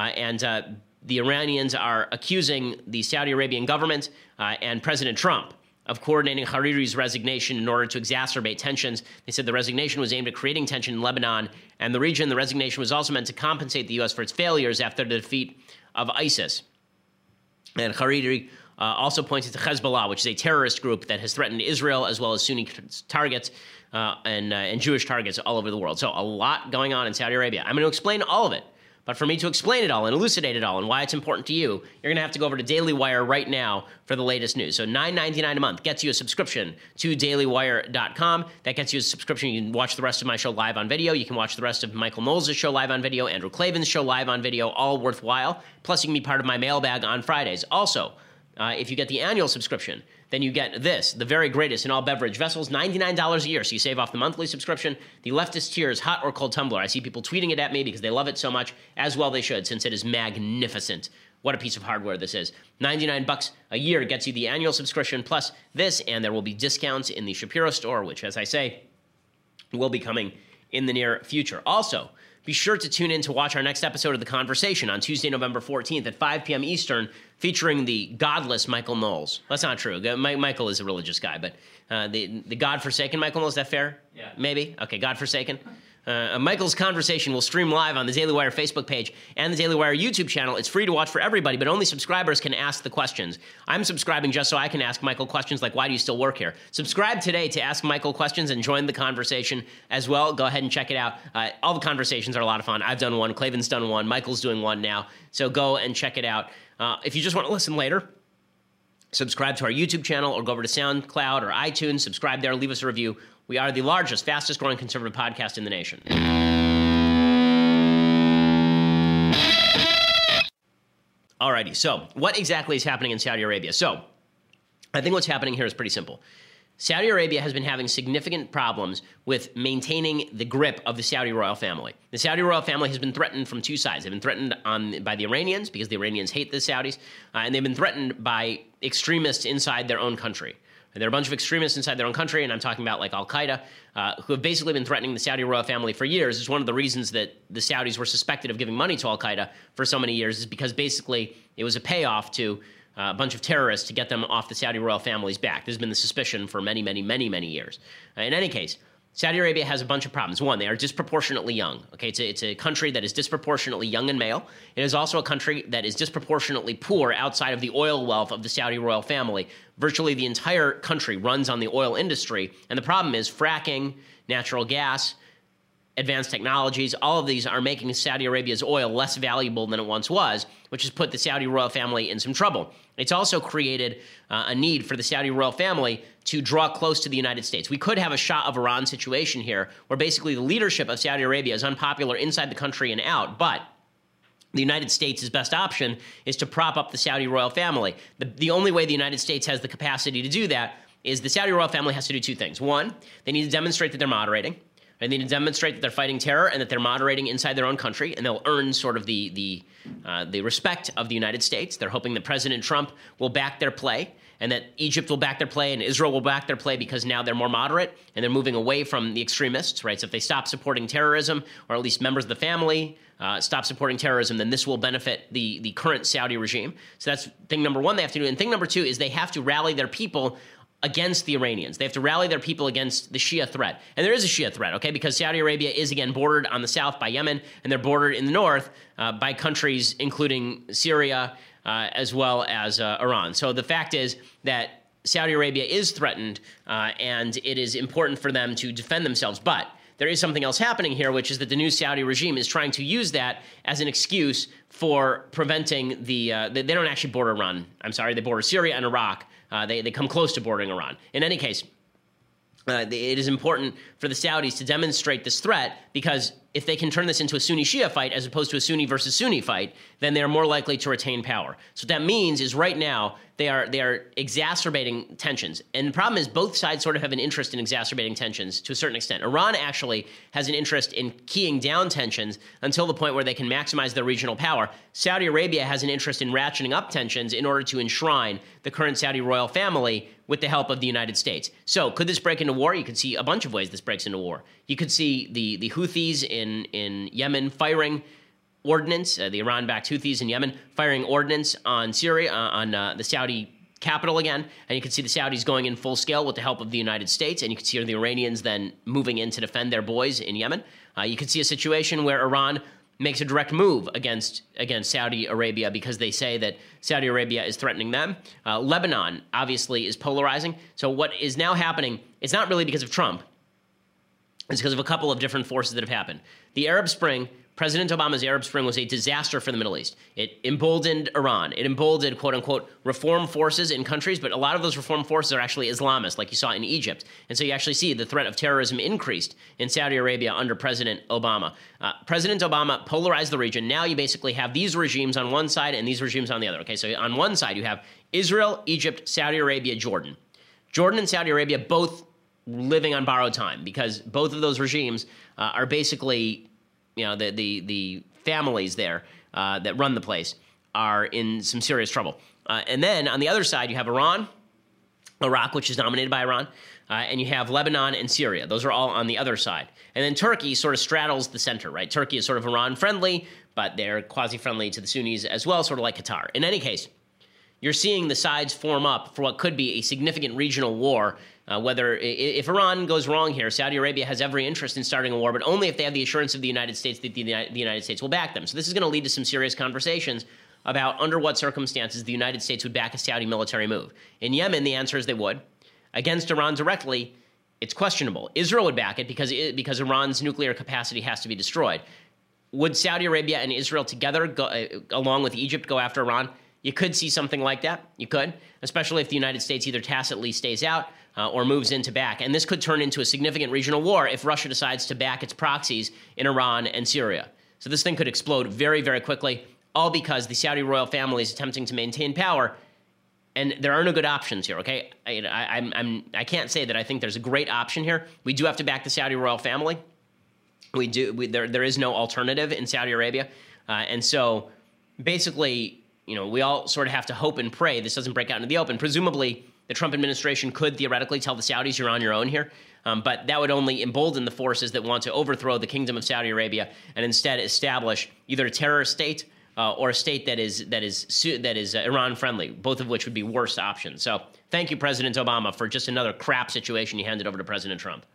The Iranians are accusing the Saudi Arabian government and President Trump of coordinating Hariri's resignation in order to exacerbate tensions. They said the resignation was aimed at creating tension in Lebanon and the region. The resignation was also meant to compensate the U.S. for its failures after the defeat of ISIS. And Hariri also pointed to Hezbollah, which is a terrorist group that has threatened Israel as well as Sunni targets and Jewish targets all over the world. So a lot going on in Saudi Arabia. I'm going to explain all of it. But for me to explain it all and elucidate it all and why it's important to you, you're going to have to go over to Daily Wire right now for the latest news. So $9.99 a month gets you a subscription to dailywire.com. That gets you a subscription. You can watch the rest of my show live on video. You can watch the rest of Michael Knowles' show live on video, Andrew Klavan's show live on video, all worthwhile. Plus, you can be part of my mailbag on Fridays. Also, if you get the annual subscription, then you get this, the very greatest in all beverage vessels, $99 a year. So you save off the monthly subscription. The Leftist Tears hot or cold tumbler. I see people tweeting it at me because they love it so much, as well they should, since it is magnificent. What a piece of hardware this is. $99 a year gets you the annual subscription plus this, and there will be discounts in the Shapiro store, which, as I say, will be coming in the near future. Also, be sure to tune in to watch our next episode of The Conversation on Tuesday, November 14th at 5 p.m. Eastern, featuring the godless Michael Knowles. That's not true. Michael is a religious guy, but the godforsaken Michael Knowles, is that fair? Yeah. Maybe? Okay, godforsaken. Michael's Conversation will stream live on the Daily Wire Facebook page and the Daily Wire YouTube channel. It's free to watch for everybody, but only subscribers can ask the questions. I'm subscribing just so I can ask Michael questions like, why do you still work here? Subscribe today to ask Michael questions and join the conversation as well. Go ahead and check it out. All the conversations are a lot of fun. I've done one. Klavan's done one. Michael's doing one now. So go and check it out. If you just want to listen later, subscribe to our YouTube channel or go over to SoundCloud or iTunes. Subscribe there. Leave us a review. We are the largest, fastest growing conservative podcast in the nation. Alrighty, so what exactly is happening in Saudi Arabia? So I think what's happening here is pretty simple. Saudi Arabia has been having significant problems with maintaining the grip of the Saudi royal family. The Saudi royal family has been threatened from two sides. They've been threatened by the Iranians because the Iranians hate the Saudis, and they've been threatened by extremists inside their own country. There are a bunch of extremists inside their own country, and I'm talking about like Al-Qaeda, who have basically been threatening the Saudi royal family for years. It's one of the reasons that the Saudis were suspected of giving money to Al-Qaeda for so many years, is because basically it was a payoff to a bunch of terrorists to get them off the Saudi royal family's back. This has been the suspicion for many, many, many, many years. In any case, Saudi Arabia has a bunch of problems. One, they are disproportionately young. Okay, it's a country that is disproportionately young and male. It is also a country that is disproportionately poor outside of the oil wealth of the Saudi royal family. Virtually the entire country runs on the oil industry, and the problem is fracking, natural gas, advanced technologies, all of these are making Saudi Arabia's oil less valuable than it once was, which has put the Saudi royal family in some trouble. It's also created a need for the Saudi royal family to draw close to the United States. We could have a Shah of Iran situation here, where basically the leadership of Saudi Arabia is unpopular inside the country and out, but the United States' best option is to prop up the Saudi royal family. The only way the United States has the capacity to do that is the Saudi royal family has to do two things. One, they need to demonstrate that they're moderating. They need to demonstrate that they're fighting terror and that they're moderating inside their own country, and they'll earn sort of the respect of the United States. They're hoping that President Trump will back their play, and that Egypt will back their play, and Israel will back their play because now they're more moderate and they're moving away from the extremists, right? So if they stop supporting terrorism, or at least members of the family stop supporting terrorism, then this will benefit the current Saudi regime. So that's thing number one they have to do. And thing number two is they have to rally their people against the Iranians. They have to rally their people against the Shia threat. And there is a Shia threat, okay, because Saudi Arabia is, again, bordered on the south by Yemen, and they're bordered in the north by countries including Syria as well as Iran. So the fact is that Saudi Arabia is threatened, and it is important for them to defend themselves. But there is something else happening here, which is that the new Saudi regime is trying to use that as an excuse for preventing they don't actually border Iran. I'm sorry, they border Syria and Iraq. They come close to bordering Iran. In any case, it is important for the Saudis to demonstrate this threat, because if they can turn this into a Sunni-Shia fight as opposed to a Sunni versus Sunni fight, then they're more likely to retain power. So what that means is right now they are exacerbating tensions. And the problem is both sides sort of have an interest in exacerbating tensions to a certain extent. Iran actually has an interest in keying down tensions until the point where they can maximize their regional power. Saudi Arabia has an interest in ratcheting up tensions in order to enshrine the current Saudi royal family with the help of the United States. So could this break into war? You could see a bunch of ways this breaks into war. You could see the Houthis in Yemen firing ordnance, the Iran-backed Houthis in Yemen firing ordnance on Syria, on the Saudi capital again, and you can see the Saudis going in full scale with the help of the United States, and you can see the Iranians then moving in to defend their boys in Yemen. You can see a situation where Iran makes a direct move against Saudi Arabia because they say that Saudi Arabia is threatening them. Lebanon, obviously, is polarizing. So what is now happening, it's not really because of Trump. It's because of a couple of different forces that have happened. The Arab Spring, President Obama's Arab Spring, was a disaster for the Middle East. It emboldened Iran. It emboldened, quote-unquote, reform forces in countries, but a lot of those reform forces are actually Islamists, like you saw in Egypt. And so you actually see the threat of terrorism increased in Saudi Arabia under President Obama. President Obama polarized the region. Now you basically have these regimes on one side and these regimes on the other. Okay, so on one side you have Israel, Egypt, Saudi Arabia, Jordan. Jordan and Saudi Arabia both living on borrowed time because both of those regimes are basically, the families there that run the place are in some serious trouble. And then on the other side, you have Iran, Iraq, which is dominated by Iran, and you have Lebanon and Syria. Those are all on the other side. And then Turkey sort of straddles the center, right? Turkey is sort of Iran-friendly, but they're quasi-friendly to the Sunnis as well, sort of like Qatar. In any case, you're seeing the sides form up for what could be a significant regional war. If Iran goes wrong here, Saudi Arabia has every interest in starting a war, but only if they have the assurance of the United States that the United States will back them. So this is going to lead to some serious conversations about under what circumstances the United States would back a Saudi military move. In Yemen, the answer is they would. Against Iran directly, it's questionable. Israel would back it because Iran's nuclear capacity has to be destroyed. Would Saudi Arabia and Israel together, along with Egypt, go after Iran? You could see something like that. You could, especially if the United States either tacitly stays out or moves in to back. And this could turn into a significant regional war if Russia decides to back its proxies in Iran and Syria. So this thing could explode very, very quickly, all because the Saudi royal family is attempting to maintain power. And there are no good options here, okay? I can't say that I think there's a great option here. We do have to back the Saudi royal family. There is no alternative in Saudi Arabia. And so basically, we all sort of have to hope and pray this doesn't break out into the open. Presumably, the Trump administration could theoretically tell the Saudis you're on your own here, but that would only embolden the forces that want to overthrow the Kingdom of Saudi Arabia and instead establish either a terrorist state or a state that is Iran-friendly, both of which would be worse options. So thank you, President Obama, for just another crap situation you handed over to President Trump.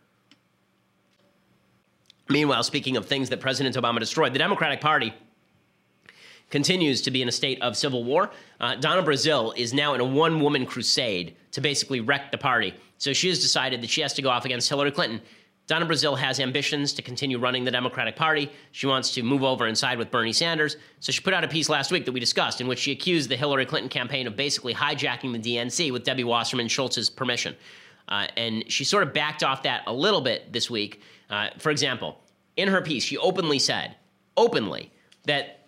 Meanwhile, speaking of things that President Obama destroyed, the Democratic Party continues to be in a state of civil war. Donna Brazile is now in a one-woman crusade to basically wreck the party. So she has decided that she has to go off against Hillary Clinton. Donna Brazile has ambitions to continue running the Democratic Party. She wants to move over and side with Bernie Sanders. So she put out a piece last week that we discussed in which she accused the Hillary Clinton campaign of basically hijacking the DNC with Debbie Wasserman Schultz's permission. And she sort of backed off that a little bit this week. For example, in her piece, she openly said, that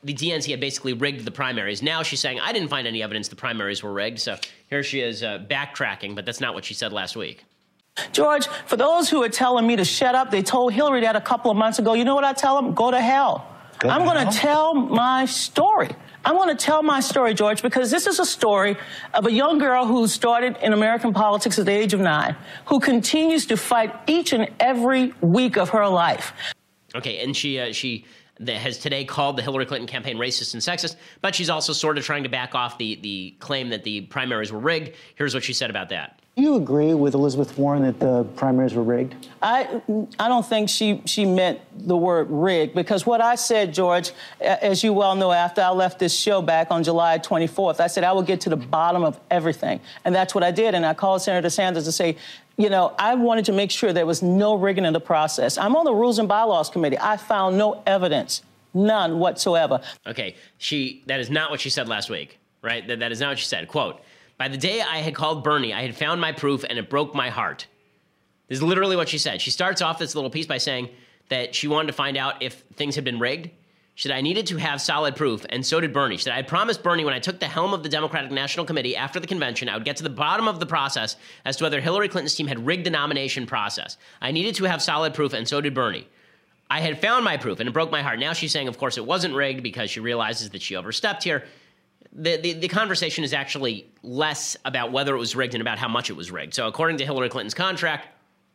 the DNC had basically rigged the primaries. Now she's saying, I didn't find any evidence the primaries were rigged. So here she is backtracking, but that's not what she said last week. George, for those who are telling me to shut up, they told Hillary that a couple of months ago. You know what I tell them? Go to hell. I'm going to tell my story. I'm going to tell my story, George, because this is a story of a young girl who started in American politics at the age of 9, who continues to fight each and every week of her life. Okay, and she has today called the Hillary Clinton campaign racist and sexist, but she's also sort of trying to back off the claim that the primaries were rigged. Here's what she said about that. Do you agree with Elizabeth Warren that the primaries were rigged? I don't think she meant the word rigged, because what I said, George, as you well know, after I left this show back on July 24th, I said I would get to the bottom of everything. And that's what I did. And I called Senator Sanders to say, you know, I wanted to make sure there was no rigging in the process. I'm on the Rules and Bylaws Committee. I found no evidence, none whatsoever. Okay, that is not what she said last week, right? That is not what she said. Quote, by the day I had called Bernie, I had found my proof and it broke my heart. This is literally what she said. She starts off this little piece by saying that she wanted to find out if things had been rigged. She said, I needed to have solid proof, and so did Bernie. She said, I promised Bernie when I took the helm of the Democratic National Committee after the convention, I would get to the bottom of the process as to whether Hillary Clinton's team had rigged the nomination process. I needed to have solid proof, and so did Bernie. I had found my proof, and it broke my heart. Now she's saying, of course, it wasn't rigged because she realizes that she overstepped here. The conversation is actually less about whether it was rigged and about how much it was rigged. So according to Hillary Clinton's contract,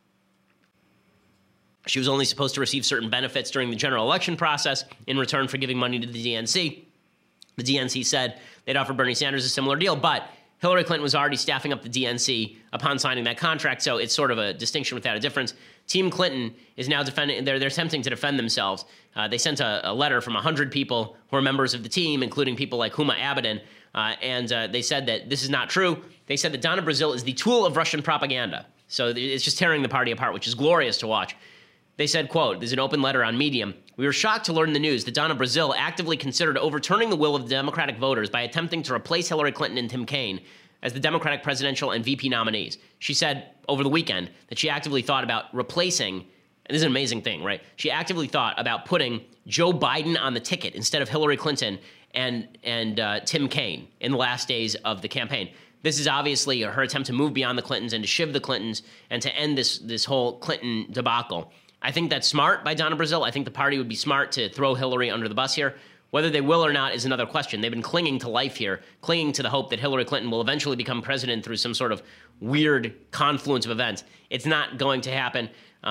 she was only supposed to receive certain benefits during the general election process in return for giving money to the DNC. The DNC said they'd offer Bernie Sanders a similar deal, but Hillary Clinton was already staffing up the DNC upon signing that contract, so it's sort of a distinction without a difference. Team Clinton is now defending, they're attempting to defend themselves. They sent a letter from 100 people who are members of the team, including people like Huma Abedin, and they said that this is not true. They said that Donna Brazile is the tool of Russian propaganda. So it's just tearing the party apart, which is glorious to watch. They said, quote, there's an open letter on Medium. We were shocked to learn the news that Donna Brazile actively considered overturning the will of the Democratic voters by attempting to replace Hillary Clinton and Tim Kaine as the Democratic presidential and VP nominees. She said over the weekend that she actively thought about replacing, and this is an amazing thing, right? She actively thought about putting Joe Biden on the ticket instead of Hillary Clinton and Tim Kaine in the last days of the campaign. This is obviously her attempt to move beyond the Clintons and to shiv the Clintons and to end this whole Clinton debacle. I think that's smart by Donna Brazile. I think the party would be smart to throw Hillary under the bus here. Whether they will or not is another question. They've been clinging to life here, clinging to the hope that Hillary Clinton will eventually become president through some sort of weird confluence of events. It's not going to happen.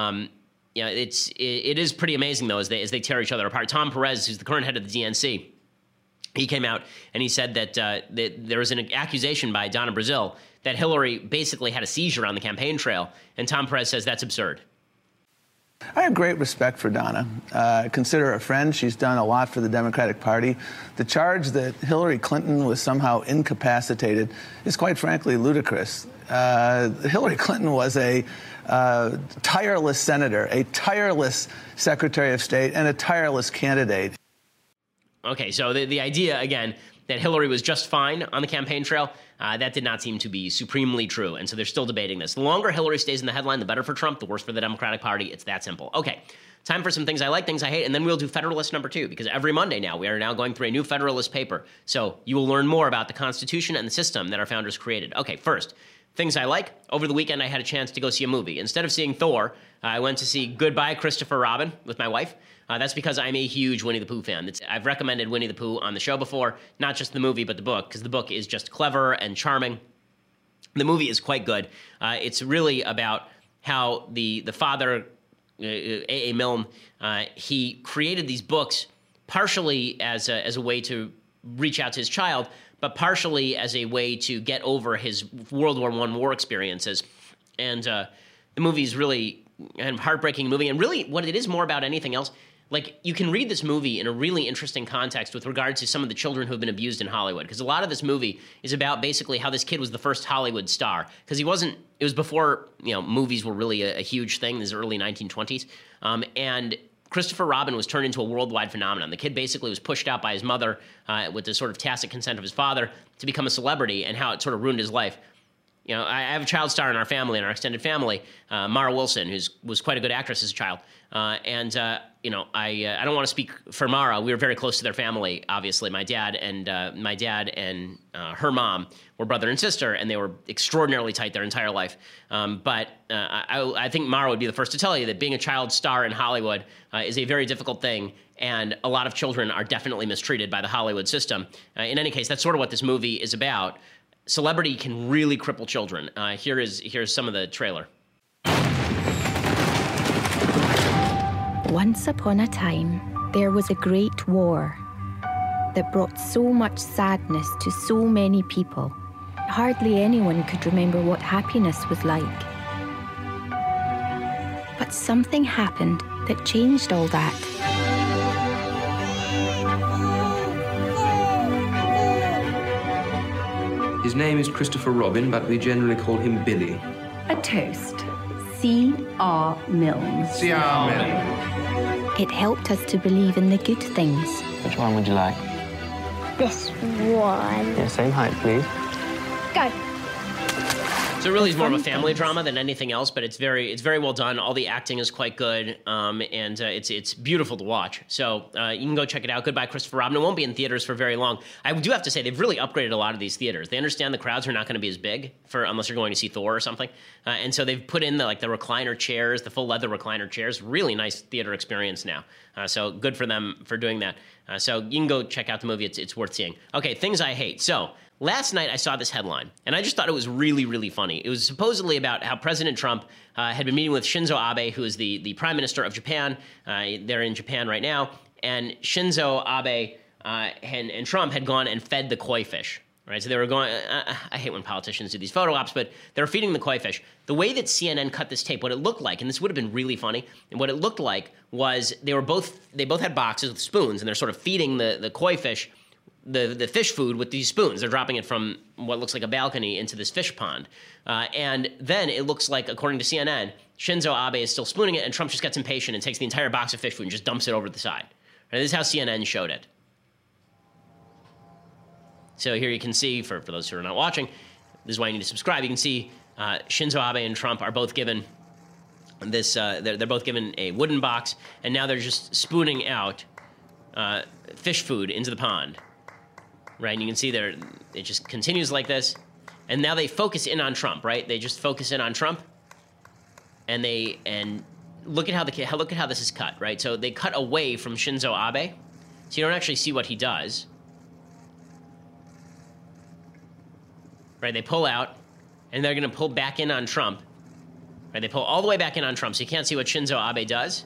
It is pretty amazing, though, as they tear each other apart. Tom Perez, who's the current head of the DNC, he came out and he said that there was an accusation by Donna Brazile that Hillary basically had a seizure on the campaign trail, and Tom Perez says that's absurd. I have great respect for Donna. I consider her a friend. She's done a lot for the Democratic Party. The charge that Hillary Clinton was somehow incapacitated is, quite frankly, ludicrous. Hillary Clinton was a tireless senator, a tireless Secretary of State, and a tireless candidate. Okay, so the idea, again, that Hillary was just fine on the campaign trail, that did not seem to be supremely true. And so they're still debating this. The longer Hillary stays in the headline, the better for Trump, the worse for the Democratic Party. It's that simple. Okay, time for some things I like, things I hate, and then we'll do Federalist number 2, because every Monday now, we are now going through a new Federalist paper. So you will learn more about the Constitution and the system that our founders created. Okay, first, things I like. Over the weekend, I had a chance to go see a movie. Instead of seeing Thor, I went to see Goodbye, Christopher Robin with my wife. That's because I'm a huge Winnie the Pooh fan. I've recommended Winnie the Pooh on the show before, not just the movie, but the book, because the book is just clever and charming. The movie is quite good. It's really about how the father, A.A. Milne, he created these books partially as a way to reach out to his child, but partially as a way to get over his World War I war experiences. And the movie is really a heartbreaking movie, and really what it is more about anything else. Like, you can read this movie in a really interesting context with regard to some of the children who have been abused in Hollywood, because a lot of this movie is about basically how this kid was the first Hollywood star, because it was before, movies were really a huge thing, this early 1920s, and Christopher Robin was turned into a worldwide phenomenon. The kid basically was pushed out by his mother with the sort of tacit consent of his father to become a celebrity, and how it sort of ruined his life. You know, I have a child star in our family, in our extended family, Mara Wilson, who was quite a good actress as a child. You know, I don't want to speak for Mara. We were very close to their family, obviously. My dad and her mom were brother and sister, and they were extraordinarily tight their entire life. But I think Mara would be the first to tell you that being a child star in Hollywood is a very difficult thing, and a lot of children are definitely mistreated by the Hollywood system. In any case, that's sort of what this movie is about. Celebrity can really cripple children. Here's some of the trailer. Once upon a time, there was a great war that brought so much sadness to so many people. Hardly anyone could remember what happiness was like. But something happened that changed all that. His name is Christopher Robin, but we generally call him Billy. A toast. C.R. Milnes. C.R. Milnes. It helped us to believe in the good things. Which one would you like? This one. Yeah, same height, please. Go. So it really is more of a family drama than anything else, but it's very well done. All the acting is quite good, and it's beautiful to watch. So you can go check it out. Goodbye, Christopher Robin. It won't be in theaters for very long. I do have to say they've really upgraded a lot of these theaters. They understand the crowds are not going to be as big unless you're going to see Thor or something, and so they've put in the recliner chairs, the full leather recliner chairs. Really nice theater experience now. So good for them for doing that. So you can go check out the movie. It's worth seeing. Okay, things I hate. So last night I saw this headline, and I just thought it was really, really funny. It was supposedly about how President Trump had been meeting with Shinzo Abe, who is the Prime Minister of Japan. They're in Japan right now. And Shinzo Abe and Trump had gone and fed the koi fish. Right, so they were going. I hate when politicians do these photo ops, but they were feeding the koi fish. The way that CNN cut this tape, what it looked like, and this would have been really funny, and what it looked like was they both had boxes with spoons, and they're sort of feeding the koi fish the fish food with these spoons. They're dropping it from what looks like a balcony into this fish pond, and then it looks like, according to CNN, Shinzo Abe is still spooning it, and Trump just gets impatient and takes the entire box of fish food and just dumps it over the side. Right, this is how CNN showed it. So here you can see, for those who are not watching, this is why you need to subscribe. You can see Shinzo Abe and Trump are both given this. They're both given a wooden box, and now they're just spooning out fish food into the pond. Right, and you can see it just continues like this, and now they focus in on Trump. Right, they just focus in on Trump, and look at how this is cut. Right, so they cut away from Shinzo Abe, so you don't actually see what he does. Right, they pull out, and they're going to pull back in on Trump. Right, they pull all the way back in on Trump, so you can't see what Shinzo Abe does.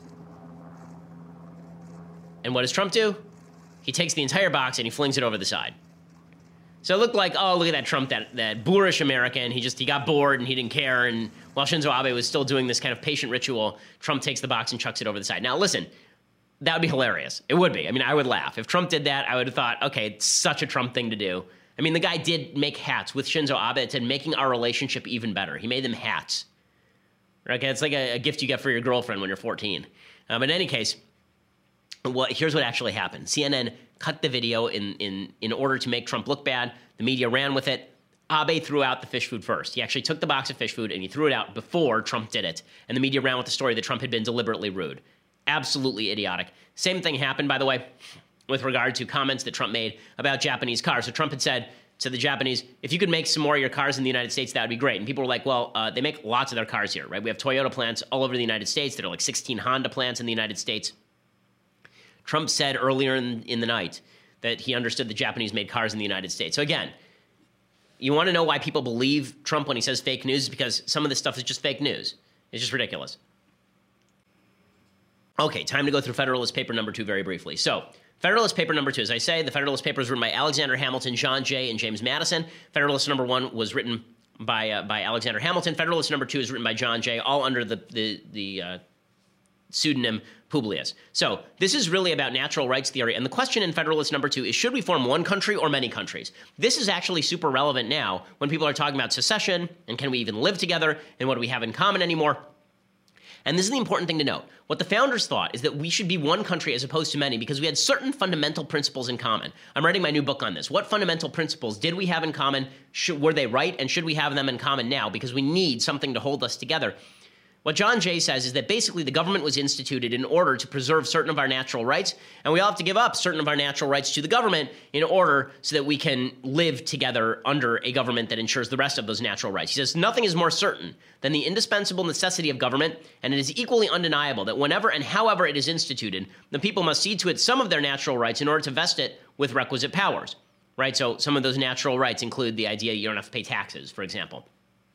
And what does Trump do? He takes the entire box and he flings it over the side. So it looked like, oh, look at that Trump, that boorish American. He got bored and he didn't care. And while Shinzo Abe was still doing this kind of patient ritual, Trump takes the box and chucks it over the side. Now, listen, that would be hilarious. It would be. I mean, I would laugh. If Trump did that, I would have thought, okay, it's such a Trump thing to do. I mean, the guy did make hats with Shinzo Abe. It said, making our relationship even better. He made them hats. Okay, it's like a gift you get for your girlfriend when you're 14. But in any case, here's what actually happened. CNN cut the video in order to make Trump look bad. The media ran with it. Abe threw out the fish food first. He actually took the box of fish food and he threw it out before Trump did it. And the media ran with the story that Trump had been deliberately rude. Absolutely idiotic. Same thing happened, by the way, with regard to comments that Trump made about Japanese cars. So Trump had said to the Japanese, if you could make some more of your cars in the United States, that would be great. And people were like, well, they make lots of their cars here, right? We have Toyota plants all over the United States. There are like 16 Honda plants in the United States. Trump said earlier in the night that he understood the Japanese made cars in the United States. So again, you want to know why people believe Trump when he says fake news? Because some of this stuff is just fake news. It's just ridiculous. Okay, time to go through Federalist Paper number 2 very briefly. So, Federalist Paper number 2, as I say, the Federalist Paper was written by Alexander Hamilton, John Jay, and James Madison. Federalist number 1 was written by Alexander Hamilton. Federalist number 2 is written by John Jay, all under the pseudonym Publius. So this is really about natural rights theory, and the question in Federalist number 2 is, should we form one country or many countries? This is actually super relevant now when people are talking about secession, and can we even live together, and what do we have in common anymore? And this is the important thing to note. What the founders thought is that we should be one country as opposed to many because we had certain fundamental principles in common. I'm writing my new book on this. What fundamental principles did we have in common? Were they right? And should we have them in common now? Because we need something to hold us together. What John Jay says is that basically the government was instituted in order to preserve certain of our natural rights, and we all have to give up certain of our natural rights to the government in order so that we can live together under a government that ensures the rest of those natural rights. He says, nothing is more certain than the indispensable necessity of government, and it is equally undeniable that whenever and however it is instituted, the people must cede to it some of their natural rights in order to vest it with requisite powers, right? So some of those natural rights include the idea you don't have to pay taxes, for example.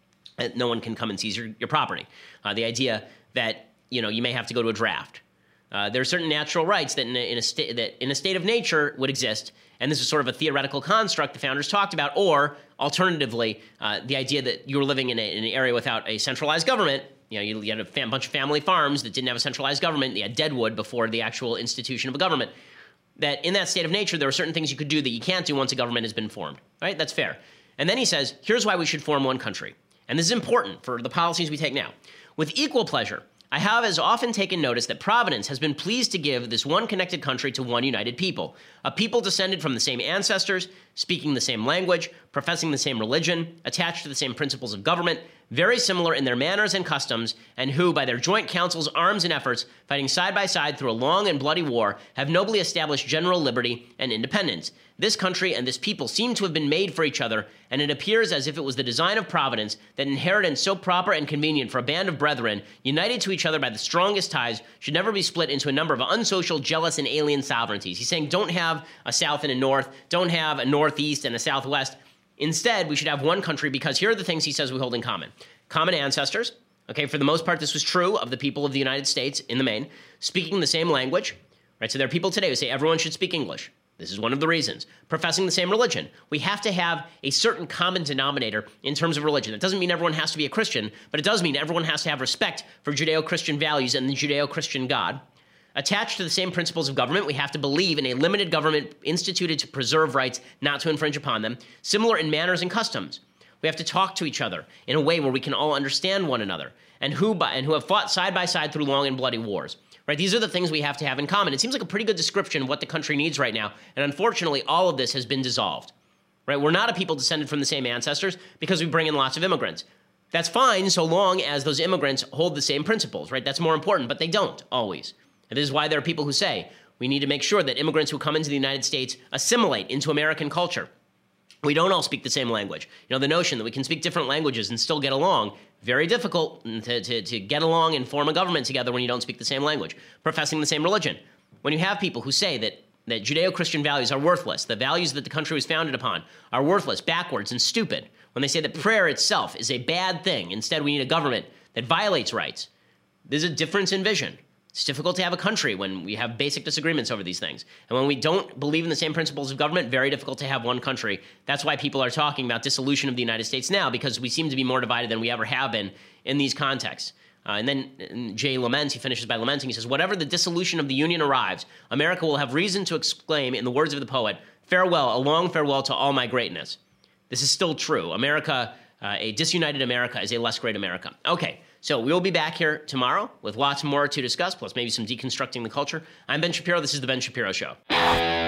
No one can come and seize your property. The idea that you may have to go to a draft. There are certain natural rights that in a state of nature would exist, and this is sort of a theoretical construct the founders talked about. Or alternatively, the idea that you were living in an area without a centralized government. You had a bunch of family farms that didn't have a centralized government. You had deadwood before the actual institution of a government. That in that state of nature, there are certain things you could do that you can't do once a government has been formed. Right? That's fair. And then he says, here's why we should form one country. And this is important for the policies we take now. With equal pleasure, I have as often taken notice that Providence has been pleased to give this one connected country to one united people, a people descended from the same ancestors, speaking the same language, professing the same religion, attached to the same principles of government, very similar in their manners and customs, and who, by their joint counsels, arms, and efforts, fighting side by side through a long and bloody war, have nobly established general liberty and independence. This country and this people seem to have been made for each other, and it appears as if it was the design of Providence that inheritance so proper and convenient for a band of brethren, united to each other by the strongest ties, should never be split into a number of unsocial, jealous, and alien sovereignties. He's saying don't have a south and a north, don't have a northeast and a southwest. Instead, we should have one country because here are the things he says we hold in common. Common ancestors. Okay, for the most part, this was true of the people of the United States in the main. Speaking the same language. Right, so there are people today who say everyone should speak English. This is one of the reasons. Professing the same religion. We have to have a certain common denominator in terms of religion. It doesn't mean everyone has to be a Christian, but it does mean everyone has to have respect for Judeo-Christian values and the Judeo-Christian God. Attached to the same principles of government, we have to believe in a limited government instituted to preserve rights, not to infringe upon them. Similar in manners and customs. We have to talk to each other in a way where we can all understand one another, and who have fought side by side through long and bloody wars. Right? These are the things we have to have in common. It seems like a pretty good description of what the country needs right now, and unfortunately, all of this has been dissolved. Right? We're not a people descended from the same ancestors because we bring in lots of immigrants. That's fine so long as those immigrants hold the same principles, right? That's more important, but they don't always. And this is why there are people who say we need to make sure that immigrants who come into the United States assimilate into American culture. We don't all speak the same language. The notion that we can speak different languages and still get along, very difficult to get along and form a government together when you don't speak the same language. Professing the same religion. When you have people who say that Judeo-Christian values are worthless, the values that the country was founded upon are worthless, backwards, and stupid. When they say that prayer itself is a bad thing, instead we need a government that violates rights. There's a difference in vision. It's difficult to have a country when we have basic disagreements over these things. And when we don't believe in the same principles of government, very difficult to have one country. That's why people are talking about dissolution of the United States now, because we seem to be more divided than we ever have been in these contexts. And then Jay laments, he finishes by lamenting, he says, whatever the dissolution of the Union arrives, America will have reason to exclaim, in the words of the poet, farewell, a long farewell to all my greatness. This is still true. America, a disunited America is a less great America. Okay. So we'll be back here tomorrow with lots more to discuss, plus maybe some deconstructing the culture. I'm Ben Shapiro. This is The Ben Shapiro Show.